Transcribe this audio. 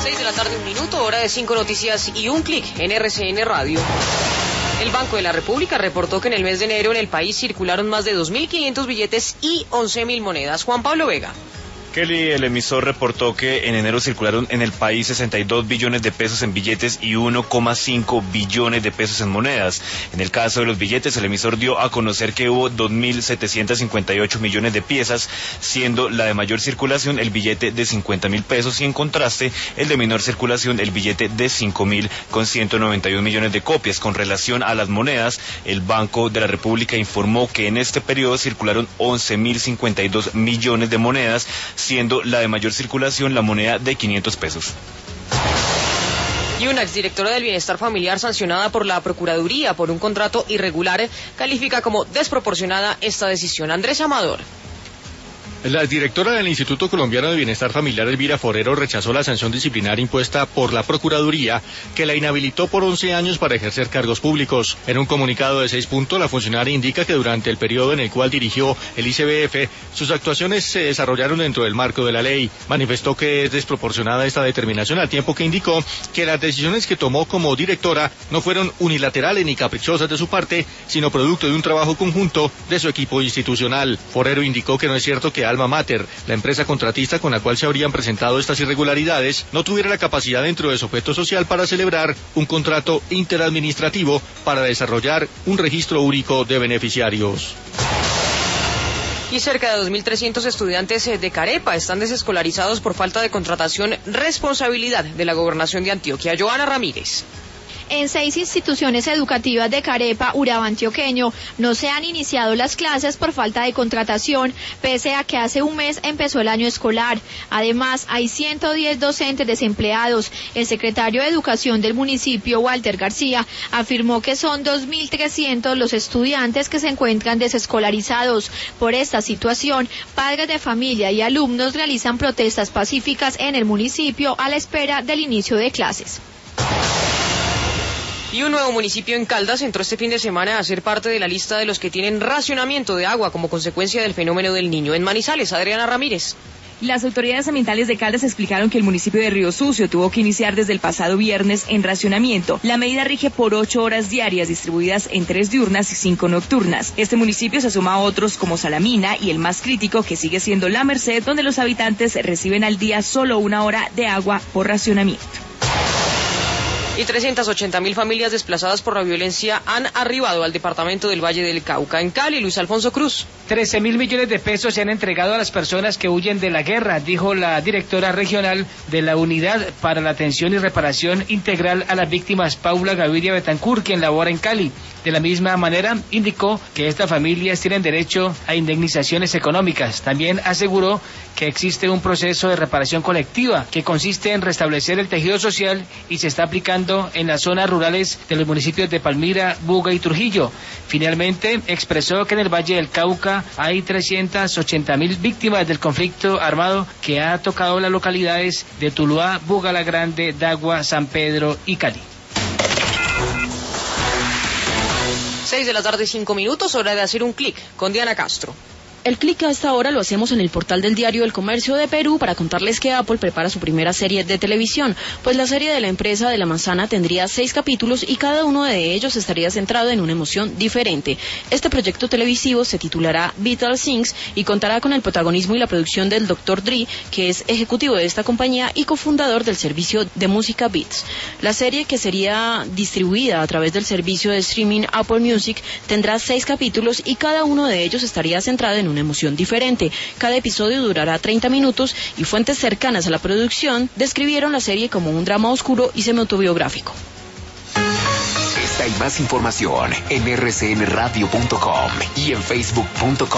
6 de la tarde, 1 minuto, hora de 5 noticias y un clic en RCN Radio. El Banco de la República reportó que en el mes de enero en el país circularon más de 2.500 billetes y 11.000 monedas. Juan Pablo Vega. Kelly, el emisor, reportó que en enero circularon en el país 62 billones de pesos en billetes y 1,5 billones de pesos en monedas. En el caso de los billetes, el emisor dio a conocer que hubo 2.758 millones de piezas, siendo la de mayor circulación el billete de 50.000 pesos y en contraste el de menor circulación el billete de 5.000 con 191 millones de copias. Con relación a las monedas, el Banco de la República informó que en este periodo circularon 11.052 millones de monedas, siendo la de mayor circulación la moneda de 500 pesos. Y una exdirectora del Bienestar Familiar sancionada por la Procuraduría por un contrato irregular califica como desproporcionada esta decisión. Andrés Amador. La directora del Instituto Colombiano de Bienestar Familiar, Elvira Forero, rechazó la sanción disciplinaria impuesta por la Procuraduría, que la inhabilitó por 11 años para ejercer cargos públicos. En un comunicado de 6 puntos, la funcionaria indica que durante el periodo en el cual dirigió el ICBF, sus actuaciones se desarrollaron dentro del marco de la ley. Manifestó que es desproporcionada esta determinación, al tiempo que indicó que las decisiones que tomó como directora no fueron unilaterales ni caprichosas de su parte, sino producto de un trabajo conjunto de su equipo institucional. Forero indicó que no es cierto que Alma Mater, la empresa contratista con la cual se habrían presentado estas irregularidades, no tuviera la capacidad dentro de su objeto social para celebrar un contrato interadministrativo para desarrollar un registro único de beneficiarios. Y cerca de 2.300 estudiantes de Carepa están desescolarizados por falta de contratación, responsabilidad de la Gobernación de Antioquia. Joana Ramírez. En 6 instituciones educativas de Carepa, Urabá antioqueño, no se han iniciado las clases por falta de contratación, pese a que hace un mes empezó el año escolar. Además, hay 110 docentes desempleados. El secretario de Educación del municipio, Walter García, afirmó que son 2.300 los estudiantes que se encuentran desescolarizados. Por esta situación, padres de familia y alumnos realizan protestas pacíficas en el municipio a la espera del inicio de clases. Y un nuevo municipio en Caldas entró este fin de semana a ser parte de la lista de los que tienen racionamiento de agua como consecuencia del fenómeno del Niño. En Manizales, Adriana Ramírez. Las autoridades ambientales de Caldas explicaron que el municipio de Río Sucio tuvo que iniciar desde el pasado viernes en racionamiento. La medida rige por 8 horas diarias distribuidas en 3 diurnas y 5 nocturnas. Este municipio se suma a otros como Salamina y el más crítico, que sigue siendo La Merced, donde los habitantes reciben al día solo 1 hora de agua por racionamiento. Y 380.000 familias desplazadas por la violencia han arribado al departamento del Valle del Cauca. En Cali, Luis Alfonso Cruz. 13.000 millones de pesos se han entregado a las personas que huyen de la guerra, dijo la directora regional de la Unidad para la Atención y Reparación Integral a las Víctimas, Paula Gaviria Betancourt, quien labora en Cali. De la misma manera, indicó que estas familias tienen derecho a indemnizaciones económicas. También aseguró que existe un proceso de reparación colectiva que consiste en restablecer el tejido social y se está aplicando en las zonas rurales de los municipios de Palmira, Buga y Trujillo. Finalmente, expresó que en el Valle del Cauca hay 380.000 víctimas del conflicto armado que ha tocado las localidades de Tuluá, Buga la Grande, Dagua, San Pedro y Cali. 6 de la tarde, 5 minutos, hora de hacer un clic con Diana Castro. El clic a esta hora lo hacemos en el portal del Diario del Comercio de Perú para contarles que Apple prepara su primera serie de televisión, pues la serie de la empresa de la manzana tendría 6 capítulos y cada uno de ellos estaría centrado en una emoción diferente. Este proyecto televisivo se titulará Vital Things y contará con el protagonismo y la producción del Dr. Dre, que es ejecutivo de esta compañía y cofundador del servicio de música Beats. La serie, que sería distribuida a través del servicio de streaming Apple Music, tendrá 6 capítulos y cada uno de ellos estaría centrado en una emoción diferente. Cada episodio durará 30 minutos y fuentes cercanas a la producción describieron la serie como un drama oscuro y semi-autobiográfico. Esta y más información en rcnradio.com y en facebook.com.